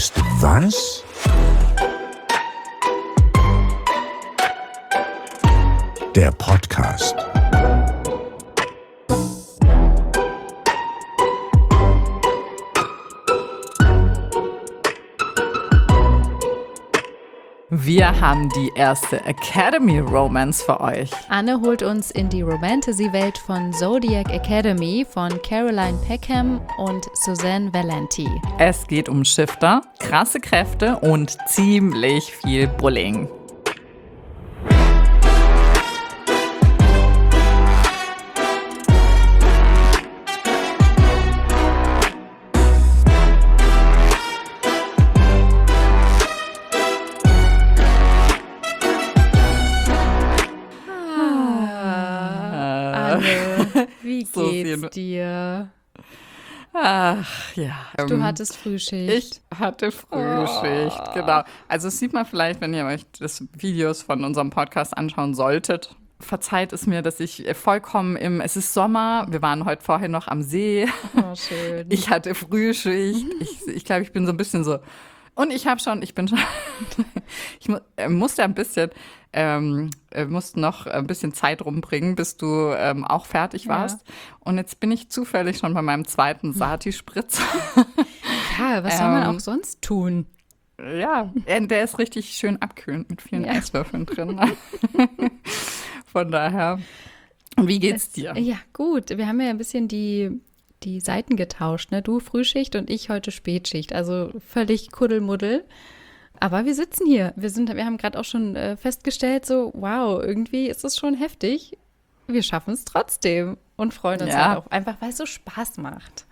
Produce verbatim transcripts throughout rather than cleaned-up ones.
ist was? Der Podcast. Wir haben die erste Academy Romance für euch. Anne holt uns in die Romantasy-Welt von Zodiac Academy von Caroline Peckham und Suzanne Valenti. Es geht um Shifter, krasse Kräfte und ziemlich viel Bullying. Wie So geht's sehen- dir? Ach ja. Du ähm, hattest Frühschicht. Ich hatte Frühschicht, Oh. genau. Also das sieht man vielleicht, wenn ihr euch das Videos von unserem Podcast anschauen solltet. Verzeiht es mir, dass ich vollkommen im, es ist Sommer, wir waren heute vorhin noch am See. Oh, schön. Ich hatte Frühschicht. Ich, ich glaube, ich bin so ein bisschen so. Und ich habe schon, ich bin schon, ich mu äh, musste ein bisschen, ähm, äh, musste noch ein bisschen Zeit rumbringen, bis du ähm, auch fertig Ja. warst. Und jetzt bin ich zufällig schon bei meinem zweiten Sati-Spritz. Ja, was soll man Ähm, auch sonst tun? Ja, äh, der ist richtig schön abkühlend mit vielen Ja. Eiswürfeln drin. Von daher, wie geht's dir? Ja, gut. Wir haben ja ein bisschen die, die Seiten getauscht, ne? Du Frühschicht und ich heute Spätschicht. Also völlig Kuddelmuddel. Aber wir sitzen hier. Wir sind, wir haben gerade auch schon äh, festgestellt, so, wow, irgendwie ist es schon heftig. Wir schaffen es trotzdem und freuen uns Ja. halt auch einfach, weil es so Spaß macht.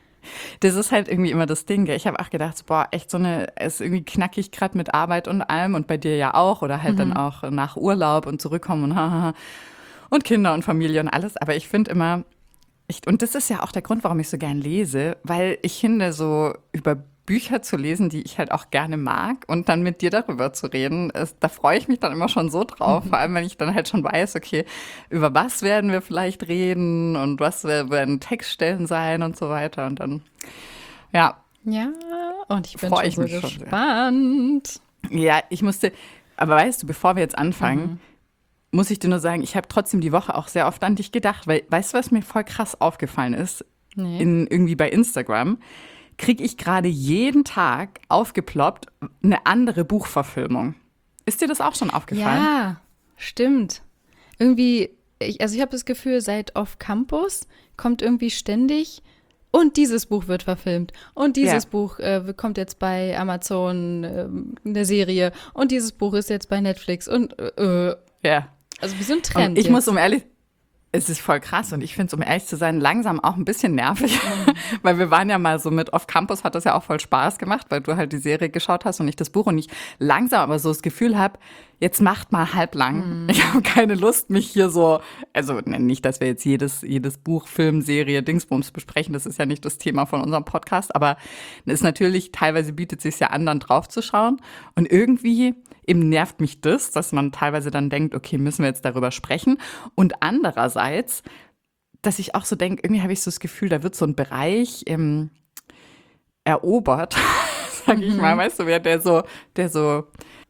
Das ist halt irgendwie immer das Ding, gell? Ich habe auch gedacht, so, boah, echt so eine, es ist irgendwie knackig gerade mit Arbeit und allem und bei dir ja auch oder halt dann auch nach Urlaub und zurückkommen und hahaha und Kinder und Familie und alles. Aber ich finde immer, ich, und das ist ja auch der Grund, warum ich so gern lese, weil ich finde, so über Bücher zu lesen, die ich halt auch gerne mag und dann mit dir darüber zu reden, ist, da freue ich mich dann immer schon so drauf, vor allem wenn ich dann halt schon weiß, okay, über was werden wir vielleicht reden und was werden Textstellen sein und so weiter und dann, ja, Ja, und ich bin Freu schon ich so mich schon sehr. gespannt. ja, ich musste, aber weißt du, bevor wir jetzt anfangen, muss ich dir nur sagen, ich habe trotzdem die Woche auch sehr oft an dich gedacht, weil, weißt du, was mir voll krass aufgefallen ist, Nee. in, irgendwie bei Instagram, kriege ich gerade jeden Tag aufgeploppt eine andere Buchverfilmung. Ist dir das auch schon aufgefallen? Ja, stimmt. Irgendwie, ich, also ich habe das Gefühl, seit Off Campus kommt irgendwie ständig und dieses Buch wird verfilmt und dieses Ja. Buch äh, kommt jetzt bei Amazon ähm, eine Serie und dieses Buch ist jetzt bei Netflix und äh, Ja. also wie so ein Trend. Und ich jetzt. muss um ehrlich, es ist voll krass und ich finde es, um ehrlich zu sein, langsam auch ein bisschen nervig, weil wir waren ja mal so mit Off Campus, hat das ja auch voll Spaß gemacht, weil du halt die Serie geschaut hast und nicht das Buch und ich langsam aber so das Gefühl habe, jetzt macht mal halblang. Ich habe keine Lust, mich hier so, also ne, nicht, dass wir jetzt jedes, jedes Buch, Film, Serie, Dingsbums besprechen, das ist ja nicht das Thema von unserem Podcast, aber es ist natürlich, teilweise bietet es sich ja an, dann drauf zu schauen und irgendwie eben nervt mich das, dass man teilweise dann denkt, okay, müssen wir jetzt darüber sprechen und andererseits, dass ich auch so denke, irgendwie habe ich so das Gefühl, da wird so ein Bereich ähm, erobert, sag ich mal, weißt du, wer der so, der so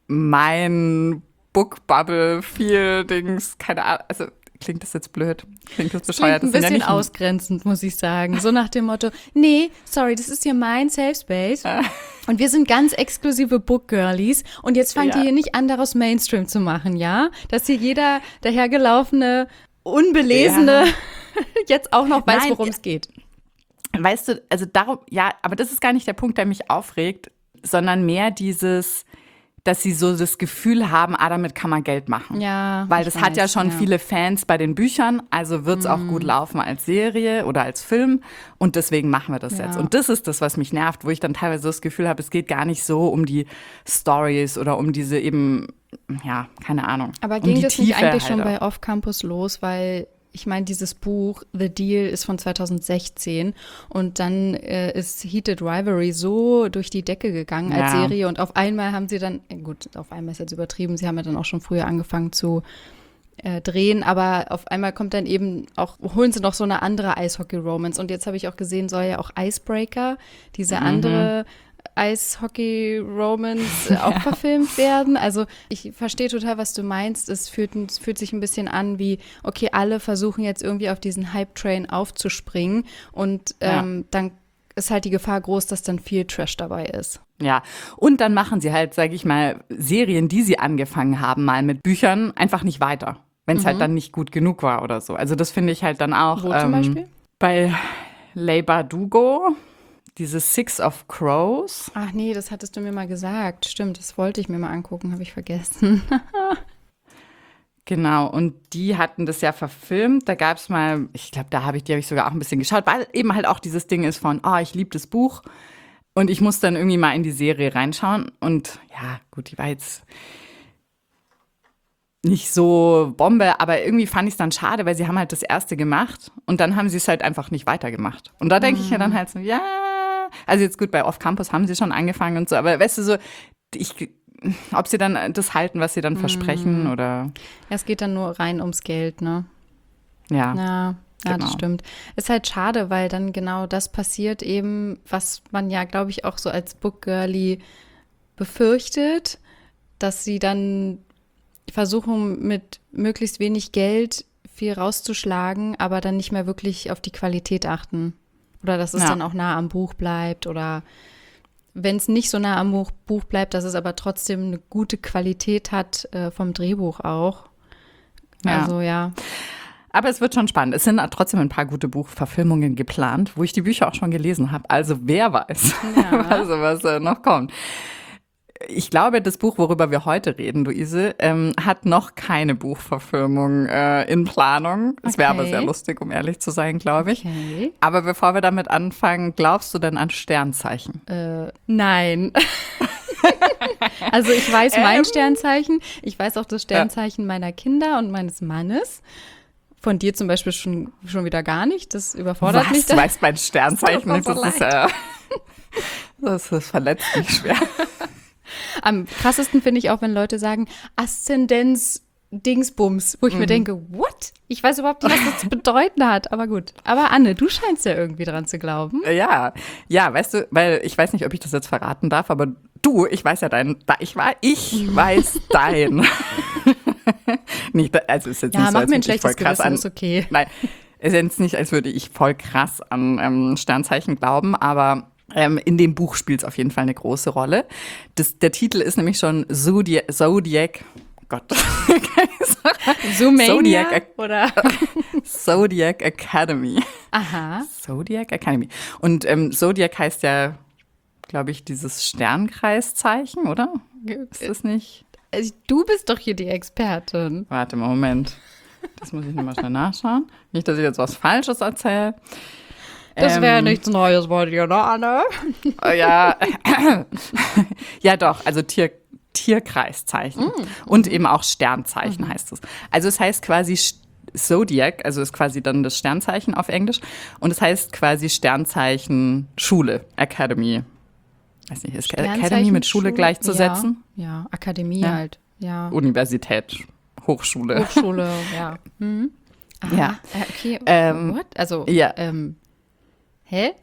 mein Bookbubble, viel Dings, keine Ahnung, also klingt das jetzt blöd, klingt das bescheuert. Klingt ein Das sind ja bisschen nicht ausgrenzend, muss ich sagen. So nach dem Motto, nee, sorry, das ist hier mein Safe Space. Und wir sind ganz exklusive Book-Girlies. Und jetzt fangt Ja. ihr hier nicht an, daraus Mainstream zu machen, ja? Dass hier jeder dahergelaufene, unbelesene Ja. jetzt auch noch weiß, Nein, worum es geht. Weißt du, also darum, ja, aber das ist gar nicht der Punkt, der mich aufregt, sondern mehr dieses, dass sie so das Gefühl haben, ah, damit kann man Geld machen. Ja, Weil ich das hat ja weiß, schon ja. viele Fans bei den Büchern, also wird es auch gut laufen als Serie oder als Film und deswegen machen wir das Ja. jetzt. Und das ist das, was mich nervt, wo ich dann teilweise das Gefühl habe, es geht gar nicht so um die Stories oder um diese eben, ja, keine Ahnung. Aber um ging die das nicht Tiefe eigentlich schon halt bei Off Campus los, weil ich meine, dieses Buch The Deal ist von zwanzig sechzehn und dann äh, ist Heated Rivalry so durch die Decke gegangen als Ja. Serie und auf einmal haben sie dann, äh, gut, auf einmal ist jetzt übertrieben, sie haben ja dann auch schon früher angefangen zu äh, drehen, aber auf einmal kommt dann eben auch, holen sie noch so eine andere Eishockey-Romance und jetzt habe ich auch gesehen, soll ja auch Icebreaker, diese Mhm. andere Eishockey-Romance auch verfilmt werden. Also ich verstehe total, was du meinst. Es fühlt, es fühlt sich ein bisschen an wie, okay, alle versuchen jetzt irgendwie auf diesen Hype-Train aufzuspringen und ähm, ja. dann ist halt die Gefahr groß, dass dann viel Trash dabei ist. Ja, und dann machen sie halt, sage ich mal, Serien, die sie angefangen haben, mal mit Büchern, einfach nicht weiter, wenn es mhm. halt dann nicht gut genug war oder so. Also das finde ich halt dann auch. Wo ähm, zum Beispiel? Bei Leigh Bardugo, dieses Six of Crows. Ach nee, das hattest du mir mal gesagt. Stimmt, das wollte ich mir mal angucken, habe ich vergessen. Genau, und die hatten das ja verfilmt. Da gab es mal, ich glaube, da habe ich, die habe ich sogar auch ein bisschen geschaut, weil eben halt auch dieses Ding ist von, oh, ich liebe das Buch und ich muss dann irgendwie mal in die Serie reinschauen. Und ja, gut, die war jetzt nicht so Bombe, aber irgendwie fand ich es dann schade, weil sie haben halt das erste gemacht und dann haben sie es halt einfach nicht weitergemacht. Und da denke mhm. ich mir dann halt so, ja, also jetzt gut, bei Off Campus haben sie schon angefangen und so, aber weißt du so, ich ob sie dann das halten, was sie dann mm. versprechen oder. Ja, es geht dann nur rein ums Geld, ne? Ja. Ja, ja, genau. Das stimmt. Ist halt schade, weil dann genau das passiert eben, was man ja, glaube ich, auch so als Bookgirlie befürchtet, dass sie dann versuchen, mit möglichst wenig Geld viel rauszuschlagen, aber dann nicht mehr wirklich auf die Qualität achten. Oder dass es ja. dann auch nah am Buch bleibt oder wenn es nicht so nah am Buch, Buch bleibt, dass es aber trotzdem eine gute Qualität hat, äh, vom Drehbuch auch. Ja. Also ja. Aber es wird schon spannend. Es sind trotzdem ein paar gute Buchverfilmungen geplant, wo ich die Bücher auch schon gelesen habe. Also wer weiß, ja. also, was äh, noch kommt. Ich glaube, das Buch, worüber wir heute reden, Luise, ähm, hat noch keine Buchverfilmung äh, in Planung. Es wäre okay. aber sehr lustig, um ehrlich zu sein, glaube ich. Okay. Aber bevor wir damit anfangen, glaubst du denn an Sternzeichen? Äh, nein. Also ich weiß mein ähm. Sternzeichen. Ich weiß auch das Sternzeichen ja. meiner Kinder und meines Mannes. Von dir zum Beispiel schon, schon wieder gar nicht. Das überfordert Was? mich. Du weißt mein Sternzeichen nicht. So Das ist, äh, das, das verletzt mich schwer. Am krassesten finde ich auch, wenn Leute sagen, Aszendenz Dingsbums, wo ich mhm. mir denke, what? Ich weiß überhaupt nicht, was das zu bedeuten hat, aber gut. Aber Anne, du scheinst ja irgendwie dran zu glauben. Ja, ja, weißt du, weil ich weiß nicht, ob ich das jetzt verraten darf, aber du, ich weiß ja dein, ich, war, ich weiß dein. nicht, also ist jetzt ja, nicht so, mach als mir ein würde ich schlechtes voll krass Gewissen, an, ist okay. Nein, ist jetzt nicht, als würde ich voll krass an ähm, Sternzeichen glauben, aber Ähm, in dem Buch spielt es auf jeden Fall eine große Rolle. Das, der Titel ist nämlich schon Zodiac, Zodiac Gott. Zoomania Zodiac, oder? Zodiac Academy. Aha. Zodiac Academy. Und ähm, Zodiac heißt ja, glaube ich, dieses Sternkreiszeichen, oder? Ist das nicht? Also, du bist doch hier die Expertin. Warte mal, Moment. Das muss ich nochmal schnell nachschauen. Nicht, dass ich jetzt was Falsches erzähle. Das wäre ähm, nichts Neues bei dir, ne, Anne? Ja, ja doch, also Tier, Tierkreiszeichen mm. und eben auch Sternzeichen mm. heißt es. Also es heißt quasi Zodiac, also ist quasi dann das Sternzeichen auf Englisch und es heißt quasi Sternzeichen Schule, Academy. Weiß nicht, ist Academy mit Schule, Schule gleichzusetzen? Ja, ja, Akademie ja. halt, ja. Universität, Hochschule. Hochschule, ja. Mhm. Aha, ja. Okay, ähm, what? Also, ja. ähm, Hä?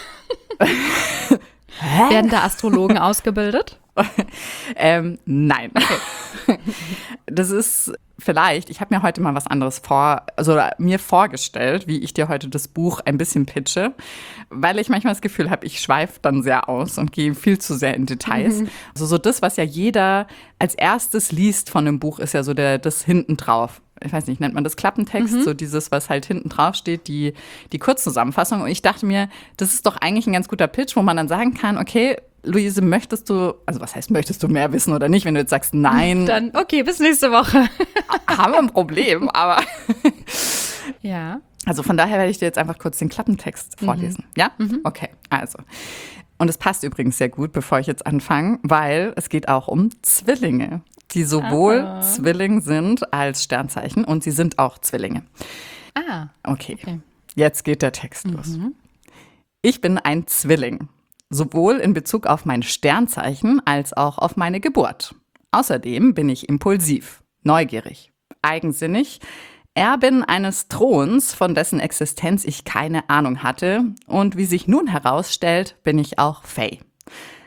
Hä? Werden da Astrologen ausgebildet? ähm, nein. Okay. Das ist vielleicht, ich habe mir heute mal was anderes vor, also mir vorgestellt, wie ich dir heute das Buch ein bisschen pitche, weil ich manchmal das Gefühl habe, ich schweife dann sehr aus und gehe viel zu sehr in Details. Mhm. Also so das, was ja jeder als erstes liest von einem Buch, ist ja so der, das hinten drauf. Ich weiß nicht, nennt man das Klappentext, mhm. so dieses, was halt hinten drauf steht, die, die Kurzzusammenfassung. Und ich dachte mir, das ist doch eigentlich ein ganz guter Pitch, wo man dann sagen kann, okay, Luise, möchtest du, also was heißt, möchtest du mehr wissen oder nicht? Wenn du jetzt sagst, nein. Dann, okay, bis nächste Woche. Haben wir ein Problem, aber. Ja. Also von daher werde ich dir jetzt einfach kurz den Klappentext mhm. vorlesen. Ja? Mhm. Okay, also. Und es passt übrigens sehr gut, bevor ich jetzt anfange, weil es geht auch um Zwillinge, die sowohl ah. Zwilling sind als Sternzeichen und sie sind auch Zwillinge. Ah. Okay, okay. Jetzt geht der Text mhm. los. Ich bin ein Zwilling, sowohl in Bezug auf mein Sternzeichen als auch auf meine Geburt. Außerdem bin ich impulsiv, neugierig, eigensinnig, Erbin eines Throns, von dessen Existenz ich keine Ahnung hatte. Und wie sich nun herausstellt, bin ich auch Fae.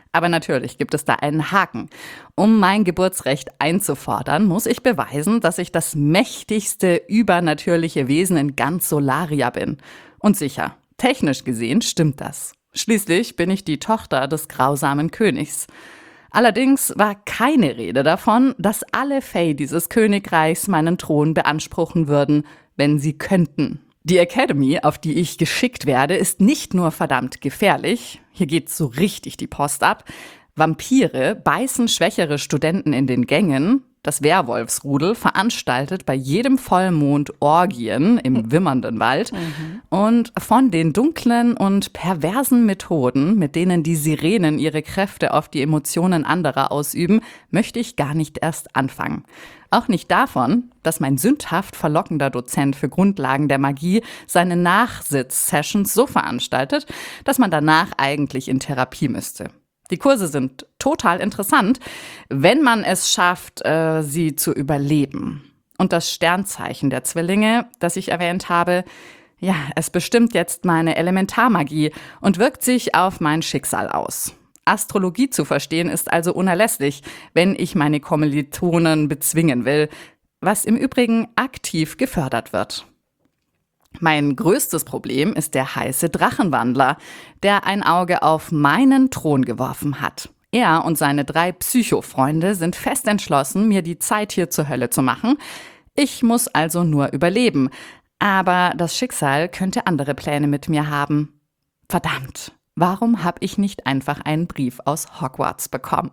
Aber natürlich gibt es da einen Haken. Um mein Geburtsrecht einzufordern, muss ich beweisen, dass ich das mächtigste übernatürliche Wesen in ganz Solaria bin. Und sicher, technisch gesehen stimmt das. Schließlich bin ich die Tochter des grausamen Königs. Allerdings war keine Rede davon, dass alle Fae dieses Königreichs meinen Thron beanspruchen würden, wenn sie könnten. Die Academy, auf die ich geschickt werde, ist nicht nur verdammt gefährlich, hier geht so richtig die Post ab. Vampire beißen schwächere Studenten in den Gängen. Das Werwolfsrudel veranstaltet bei jedem Vollmond Orgien im wimmernden Wald. Mhm. Und von den dunklen und perversen Methoden, mit denen die Sirenen ihre Kräfte auf die Emotionen anderer ausüben, möchte ich gar nicht erst anfangen. Auch nicht davon, dass mein sündhaft verlockender Dozent für Grundlagen der Magie seine Nachsitz-Sessions so veranstaltet, dass man danach eigentlich in Therapie müsste. Die Kurse sind total interessant, wenn man es schafft, äh, sie zu überleben. Und das Sternzeichen der Zwillinge, das ich erwähnt habe, ja, es bestimmt jetzt meine Elementarmagie und wirkt sich auf mein Schicksal aus. Astrologie zu verstehen ist also unerlässlich, wenn ich meine Kommilitonen bezwingen will, was im Übrigen aktiv gefördert wird. Mein größtes Problem ist der heiße Drachenwandler, der ein Auge auf meinen Thron geworfen hat. Er und seine drei Psychofreunde sind fest entschlossen, mir die Zeit hier zur Hölle zu machen. Ich muss also nur überleben. Aber das Schicksal könnte andere Pläne mit mir haben. Verdammt, warum habe ich nicht einfach einen Brief aus Hogwarts bekommen?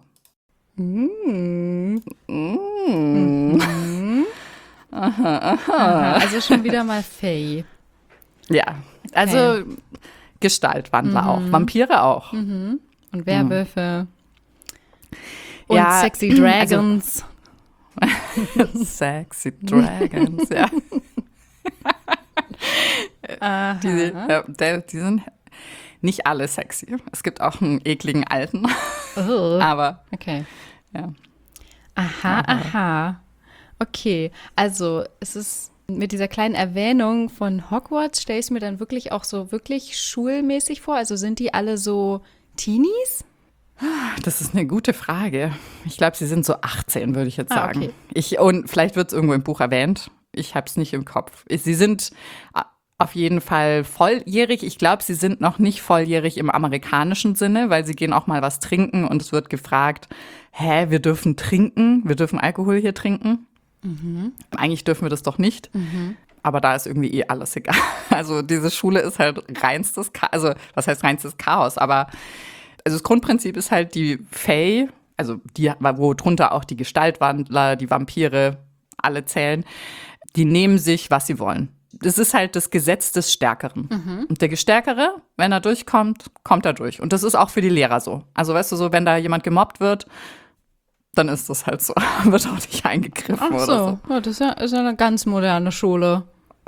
Mm. Mm. Aha, aha. Aha, also schon wieder mal Fae. Ja, also okay. Gestaltwandler mhm. auch, Vampire auch. Mhm. Und Werwölfe. Mhm. Und ja, sexy Dragons. Also, sexy Dragons, ja. die, ja der, die sind nicht alle sexy. Es gibt auch einen ekligen Alten. Oh. Aber, okay. Ja. Aha, Aber. aha. Okay, also es ist mit dieser kleinen Erwähnung von Hogwarts, stelle ich es mir dann wirklich auch so wirklich schulmäßig vor? Also sind die alle so Teenies? Das ist eine gute Frage. Ich glaube, sie sind so achtzehn, würde ich jetzt Ah, sagen. okay. Ich, und vielleicht wird es irgendwo im Buch erwähnt. Ich habe es nicht im Kopf. Sie sind auf jeden Fall volljährig. Ich glaube, sie sind noch nicht volljährig im amerikanischen Sinne, weil sie gehen auch mal was trinken und es wird gefragt, hä, wir dürfen trinken? Wir dürfen Alkohol hier trinken? Mhm. Eigentlich dürfen wir das doch nicht. Mhm. Aber da ist irgendwie eh alles egal. Also diese Schule ist halt reinstes Chaos. Also was heißt reinstes Chaos? Aber also das Grundprinzip ist halt die Fae, also die, wo drunter auch die Gestaltwandler, die Vampire, alle zählen, die nehmen sich, was sie wollen. Das ist halt das Gesetz des Stärkeren. Mhm. Und der Gestärkere, wenn er durchkommt, kommt er durch. Und das ist auch für die Lehrer so. Also weißt du so, wenn da jemand gemobbt wird, dann ist das halt so. Wird auch nicht eingegriffen Ach so. oder so. Ja, das ist ja, ist ja eine ganz moderne Schule.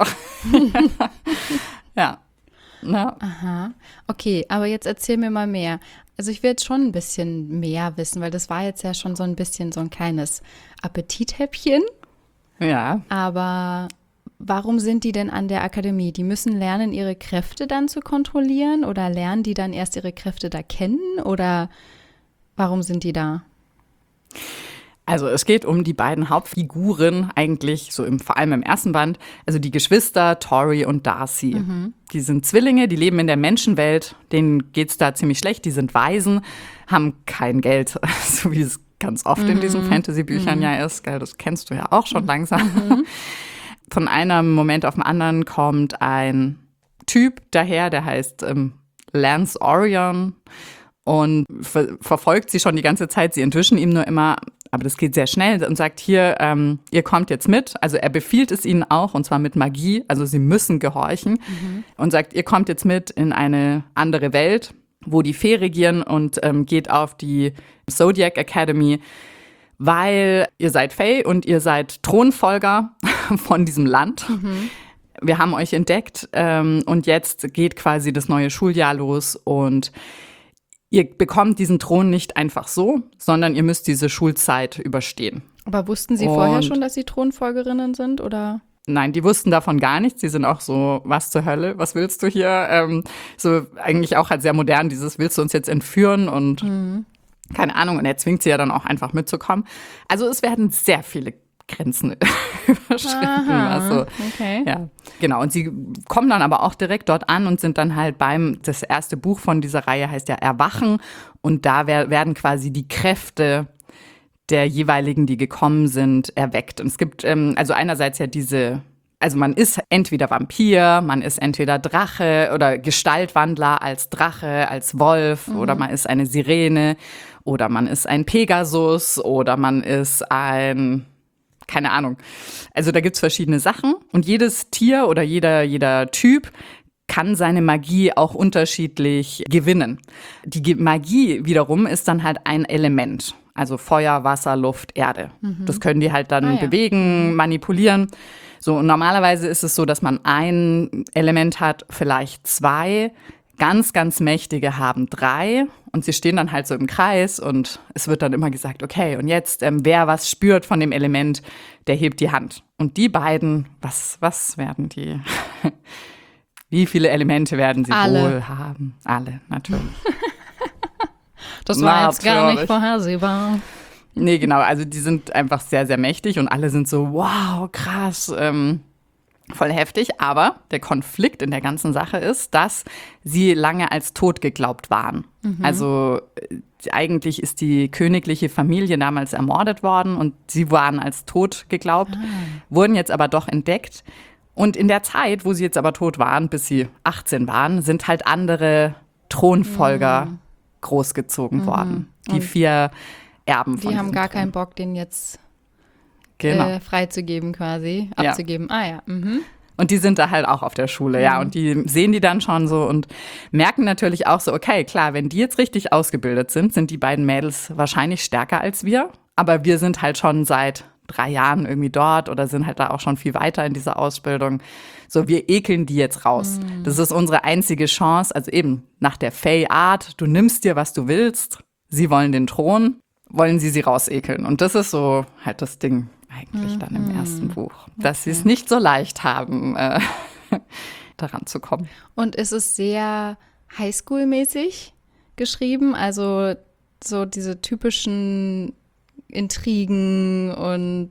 Ja. Ja. Aha. Okay, aber jetzt erzähl mir mal mehr. Also ich will jetzt schon ein bisschen mehr wissen, weil das war jetzt ja schon so ein bisschen so ein kleines Appetithäppchen. Ja. Aber warum sind die denn an der Akademie? Die müssen lernen, ihre Kräfte dann zu kontrollieren oder lernen die dann erst ihre Kräfte da kennen oder warum sind die da? Also es geht um die beiden Hauptfiguren eigentlich, so im, vor allem im ersten Band, also die Geschwister Tori und Darcy. Mhm. Die sind Zwillinge, die leben in der Menschenwelt, denen geht's da ziemlich schlecht, die sind Waisen, haben kein Geld, so wie es ganz oft mhm. in diesen Fantasy-Büchern mhm. ja ist, gell, das kennst du ja auch schon langsam. Mhm. Von einem Moment auf den anderen kommt ein Typ daher, der heißt ähm, Lance Orion und ver- verfolgt sie schon die ganze Zeit. Sie entwischen ihm nur immer, aber das geht sehr schnell und sagt, hier, ähm, ihr kommt jetzt mit. Also er befiehlt es ihnen auch und zwar mit Magie, also sie müssen gehorchen mhm. und sagt, ihr kommt jetzt mit in eine andere Welt, wo die Fee regieren und ähm, geht auf die Zodiac Academy, weil ihr seid Fae und ihr seid Thronfolger von diesem Land. Mhm. Wir haben euch entdeckt ähm, und jetzt geht quasi das neue Schuljahr los und ihr bekommt diesen Thron nicht einfach so, sondern ihr müsst diese Schulzeit überstehen. Aber wussten Sie und vorher schon, dass Sie Thronfolgerinnen sind, oder? Nein, die wussten davon gar nichts. Die sind auch so, was zur Hölle, was willst du hier? Ähm, so eigentlich auch halt sehr modern, dieses, willst du uns jetzt entführen? Und mhm. keine Ahnung, und er zwingt sie ja dann auch einfach mitzukommen. Also es werden sehr viele Grenzen überschritten. Aha, also, okay. ja, genau. Und sie kommen dann aber auch direkt dort an und sind dann halt beim, das erste Buch von dieser Reihe heißt ja Erwachen. Und da wer, werden quasi die Kräfte der jeweiligen, die gekommen sind, erweckt. Und es gibt ähm, also einerseits ja diese, also man ist entweder Vampir, man ist entweder Drache oder Gestaltwandler als Drache, als Wolf, mhm. oder man ist eine Sirene oder man ist ein Pegasus oder man ist ein, keine Ahnung. Also da gibt's verschiedene Sachen und jedes Tier oder jeder, jeder Typ kann seine Magie auch unterschiedlich gewinnen. Die Magie wiederum ist dann halt ein Element. Also Feuer, Wasser, Luft, Erde. Mhm. Das können die halt dann ah, ja. bewegen, manipulieren. So, und normalerweise ist es so, dass man ein Element hat, vielleicht zwei. Ganz, ganz mächtige haben drei. Und sie stehen dann halt so im Kreis und es wird dann immer gesagt, okay, und jetzt, ähm, wer was spürt von dem Element, der hebt die Hand. Und die beiden, was, was werden die? Wie viele Elemente werden sie Alle. wohl haben? Alle, natürlich. Das war jetzt gar nicht vorhersehbar. Nee, genau. Also die sind einfach sehr, sehr mächtig und alle sind so, wow, krass, ähm, voll heftig. Aber der Konflikt in der ganzen Sache ist, dass sie lange als tot geglaubt waren. Mhm. Also äh, eigentlich ist die königliche Familie damals ermordet worden und sie waren als tot geglaubt, ah. wurden jetzt aber doch entdeckt. Und in der Zeit, wo sie jetzt aber tot waren, bis sie achtzehn waren, sind halt andere Thronfolger mhm. großgezogen mhm. worden. Die und vier Erben von Die haben gar Thron. keinen Bock, den jetzt genau. äh, freizugeben quasi, abzugeben. Ja. Ah ja. Mhm. Und die sind da halt auch auf der Schule, mhm. ja. Und die sehen die dann schon so und merken natürlich auch so, okay, klar, wenn die jetzt richtig ausgebildet sind, sind die beiden Mädels wahrscheinlich stärker als wir. Aber wir sind halt schon seit drei Jahren irgendwie dort oder sind halt da auch schon viel weiter in dieser Ausbildung. So, wir ekeln die jetzt raus. Mhm. Das ist unsere einzige Chance. Also eben nach der Fey-Art, du nimmst dir, was du willst. Sie wollen den Thron, wollen sie sie rausekeln. Und das ist so halt das Ding eigentlich mhm. dann im ersten Buch. Dass okay. sie es nicht so leicht haben, äh, daran zu kommen. Und ist es sehr Highschool-mäßig geschrieben? Also so diese typischen Intrigen und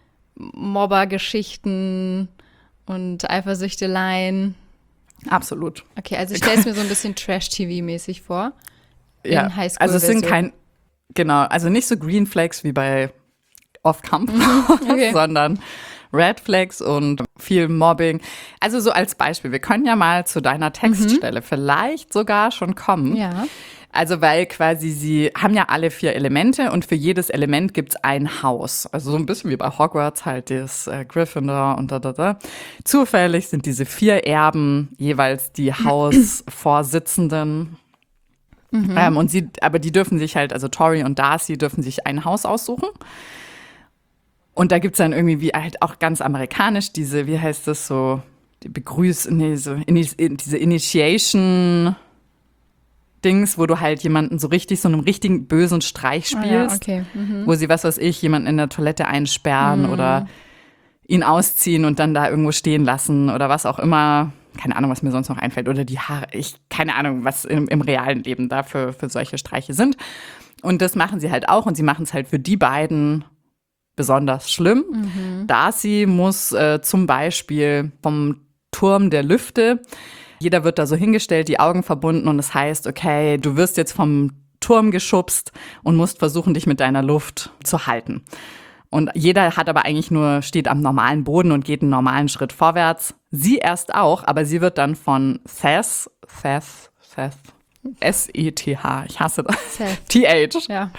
Mobbergeschichten und Eifersüchteleien. Absolut. Okay, also ich stelle es mir so ein bisschen Trash-T V-mäßig vor. Ja, in Highschool also es sind kein, genau, also nicht so Green Flags wie bei Off-Campus, okay. sondern Red Flags und viel Mobbing. Also so als Beispiel, wir können ja mal zu deiner Textstelle mhm. vielleicht sogar schon kommen. Ja. Also weil quasi sie haben ja alle vier Elemente und für jedes Element gibt's ein Haus. Also so ein bisschen wie bei Hogwarts halt das äh, Gryffindor und da, da, da. Zufällig sind diese vier Erben jeweils die Hausvorsitzenden. Mhm. Ähm, und sie, aber die dürfen sich halt, also Tori und Darcy dürfen sich ein Haus aussuchen. Und da gibt's dann irgendwie wie halt auch ganz amerikanisch diese, wie heißt das so, die Begrüß, nee, so in, diese Initiation Dings, wo du halt jemanden so richtig, so einen richtigen bösen Streich spielst, ah, ja, okay. mhm. wo sie, was weiß ich, jemanden in der Toilette einsperren mhm. oder ihn ausziehen und dann da irgendwo stehen lassen oder was auch immer. Keine Ahnung, was mir sonst noch einfällt. Oder die Haare, ich, keine Ahnung, was im, im realen Leben da für, für solche Streiche sind. Und das machen sie halt auch und sie machen es halt für die beiden besonders schlimm. Mhm. Darcy muss äh, zum Beispiel vom Turm der Lüfte, jeder wird da so hingestellt, die Augen verbunden und es heißt, okay, du wirst jetzt vom Turm geschubst und musst versuchen, dich mit deiner Luft zu halten. Und jeder hat aber eigentlich nur, steht am normalen Boden und geht einen normalen Schritt vorwärts. Sie erst auch, aber sie wird dann von Seth, Seth, Seth, S E T H, ich hasse das, T H. Ja.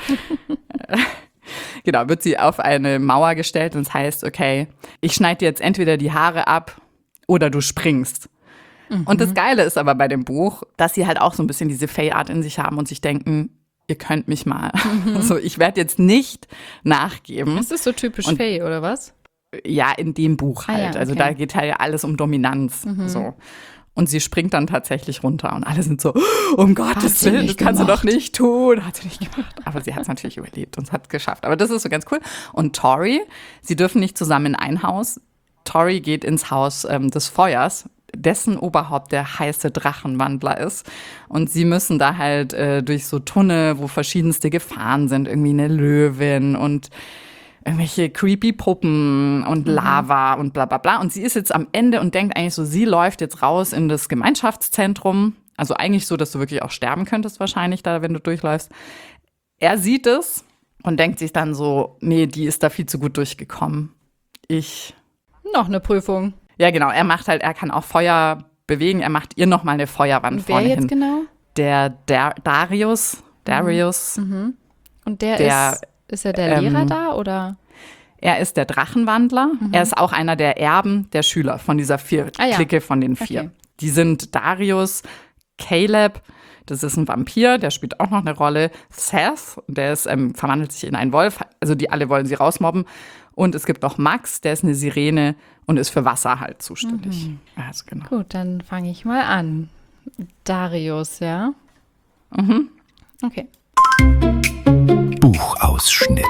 Genau, wird sie auf eine Mauer gestellt und es heißt, okay, ich schneide dir jetzt entweder die Haare ab oder du springst. Mhm. Und das Geile ist aber bei dem Buch, dass sie halt auch so ein bisschen diese Fey-Art in sich haben und sich denken, ihr könnt mich mal. Mhm. Also ich werde jetzt nicht nachgeben. Ist das so typisch und, Fey oder was? Ja, in dem Buch halt. Ah, ja, okay. Also da geht halt alles um Dominanz. Mhm. So. Und sie springt dann tatsächlich runter und alle sind so, oh, um Gottes Willen, das kannst gemacht. du doch nicht tun. Hat sie nicht gemacht. Aber sie hat es natürlich überlebt und hat es geschafft. Aber das ist so ganz cool. Und Tori, sie dürfen nicht zusammen in ein Haus. Tori geht ins Haus ähm, des Feuers. dessen Oberhaupt der heiße Drachenwandler ist. Und sie müssen da halt äh, durch so Tunnel, wo verschiedenste Gefahren sind, irgendwie eine Löwin und irgendwelche creepy Puppen und Lava und bla bla bla. Und sie ist jetzt am Ende und denkt eigentlich so, sie läuft jetzt raus in das Gemeinschaftszentrum. Also eigentlich so, dass du wirklich auch sterben könntest wahrscheinlich da, wenn du durchläufst. Er sieht es und denkt sich dann so, nee, die ist da viel zu gut durchgekommen. Ich... Noch eine Prüfung. Ja, genau. Er macht halt, er kann auch Feuer bewegen. Er macht ihr nochmal eine Feuerwand Und wer vorne jetzt hin. genau? Der Dar- Darius. Darius. Mhm. Und der, Der, ist, ist er der Lehrer ähm, da oder? Er ist der Drachenwandler. Er ist auch einer der Erben der Schüler von dieser vier Ah ja. Clique von den vier. Okay. Die sind Darius, Caleb, das ist ein Vampir, der spielt auch noch eine Rolle. Seth, der ist, ähm, verwandelt sich in einen Wolf. Also die alle wollen sie rausmobben. Und es gibt noch Max, der ist eine Sirene und ist für Wasser halt zuständig. Mhm. Also genau. Gut, dann fange ich mal an. Darius, ja? Mhm. Okay. Buchausschnitt.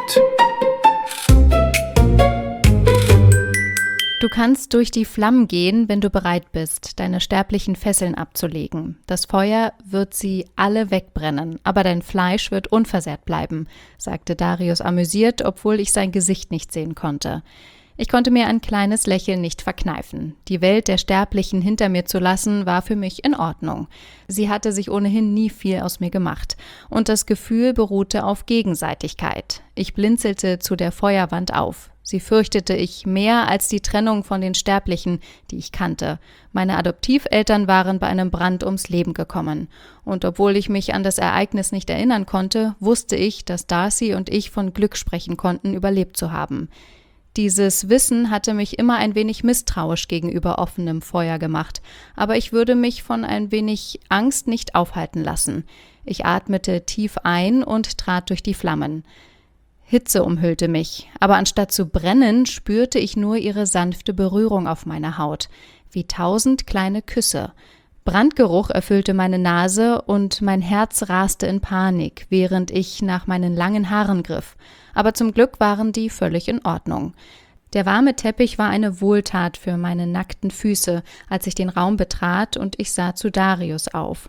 Du kannst durch die Flammen gehen, wenn du bereit bist, deine sterblichen Fesseln abzulegen. Das Feuer wird sie alle wegbrennen, aber dein Fleisch wird unversehrt bleiben, sagte Darius amüsiert, obwohl ich sein Gesicht nicht sehen konnte. Ich konnte mir ein kleines Lächeln nicht verkneifen. Die Welt der Sterblichen hinter mir zu lassen, war für mich in Ordnung. Sie hatte sich ohnehin nie viel aus mir gemacht. Und das Gefühl beruhte auf Gegenseitigkeit. Ich blinzelte zu der Feuerwand auf. Sie fürchtete ich mehr als die Trennung von den Sterblichen, die ich kannte. Meine Adoptiveltern waren bei einem Brand ums Leben gekommen. Und obwohl ich mich an das Ereignis nicht erinnern konnte, wusste ich, dass Darcy und ich von Glück sprechen konnten, überlebt zu haben. Dieses Wissen hatte mich immer ein wenig misstrauisch gegenüber offenem Feuer gemacht, aber ich würde mich von ein wenig Angst nicht aufhalten lassen. Ich atmete tief ein und trat durch die Flammen. Hitze umhüllte mich, aber anstatt zu brennen, spürte ich nur ihre sanfte Berührung auf meiner Haut, wie tausend kleine Küsse. Brandgeruch erfüllte meine Nase und mein Herz raste in Panik, während ich nach meinen langen Haaren griff. Aber zum Glück waren die völlig in Ordnung. Der warme Teppich war eine Wohltat für meine nackten Füße, als ich den Raum betrat und ich sah zu Darius auf.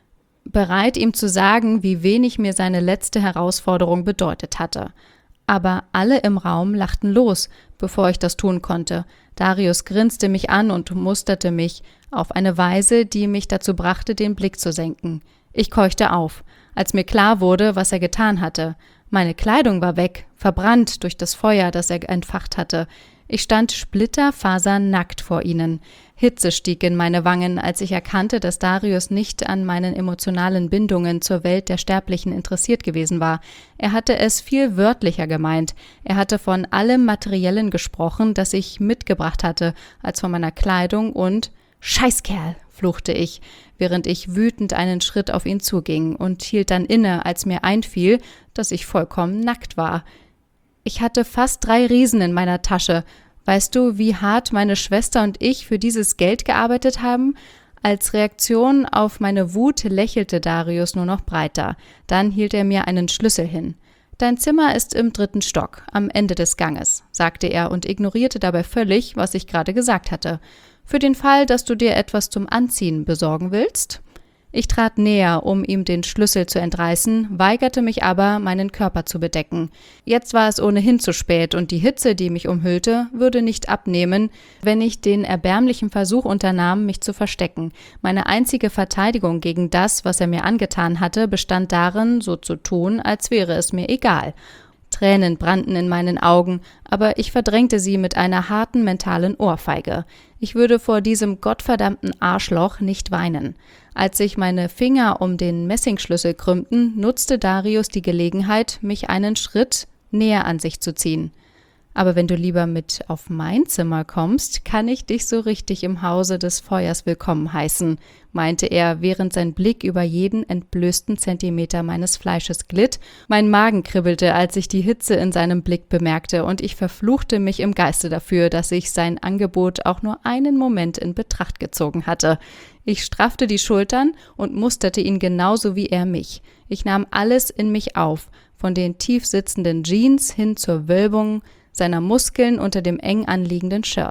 Bereit, ihm zu sagen, wie wenig mir seine letzte Herausforderung bedeutet hatte. Aber alle im Raum lachten los, bevor ich das tun konnte. Darius grinste mich an und musterte mich auf eine Weise, die mich dazu brachte, den Blick zu senken. Ich keuchte auf, als mir klar wurde, was er getan hatte. Meine Kleidung war weg, verbrannt durch das Feuer, das er entfacht hatte. Ich stand splitterfasernackt vor ihnen. Hitze stieg in meine Wangen, als ich erkannte, dass Darius nicht an meinen emotionalen Bindungen zur Welt der Sterblichen interessiert gewesen war. Er hatte es viel wörtlicher gemeint. Er hatte von allem Materiellen gesprochen, das ich mitgebracht hatte, als von meiner Kleidung und »Scheißkerl«, fluchte ich, während ich wütend einen Schritt auf ihn zuging und hielt dann inne, als mir einfiel, dass ich vollkommen nackt war. Ich hatte fast drei Riesen in meiner Tasche. Weißt du, wie hart meine Schwester und ich für dieses Geld gearbeitet haben? Als Reaktion auf meine Wut lächelte Darius nur noch breiter. Dann hielt er mir einen Schlüssel hin. »Dein Zimmer ist im dritten Stock, am Ende des Ganges«, sagte er und ignorierte dabei völlig, was ich gerade gesagt hatte. »Für den Fall, dass du dir etwas zum Anziehen besorgen willst?« Ich trat näher, um ihm den Schlüssel zu entreißen, weigerte mich aber, meinen Körper zu bedecken. Jetzt war es ohnehin zu spät und die Hitze, die mich umhüllte, würde nicht abnehmen, wenn ich den erbärmlichen Versuch unternahm, mich zu verstecken. Meine einzige Verteidigung gegen das, was er mir angetan hatte, bestand darin, so zu tun, als wäre es mir egal. Tränen brannten in meinen Augen, aber ich verdrängte sie mit einer harten mentalen Ohrfeige. Ich würde vor diesem gottverdammten Arschloch nicht weinen. Als sich meine Finger um den Messingschlüssel krümmten, nutzte Darius die Gelegenheit, mich einen Schritt näher an sich zu ziehen. »Aber wenn du lieber mit auf mein Zimmer kommst, kann ich dich so richtig im Hause des Feuers willkommen heißen«, meinte er, während sein Blick über jeden entblößten Zentimeter meines Fleisches glitt. Mein Magen kribbelte, als ich die Hitze in seinem Blick bemerkte, und ich verfluchte mich im Geiste dafür, dass ich sein Angebot auch nur einen Moment in Betracht gezogen hatte. Ich straffte die Schultern und musterte ihn genauso wie er mich. Ich nahm alles in mich auf, von den tief sitzenden Jeans hin zur Wölbung seiner Muskeln unter dem eng anliegenden Shirt.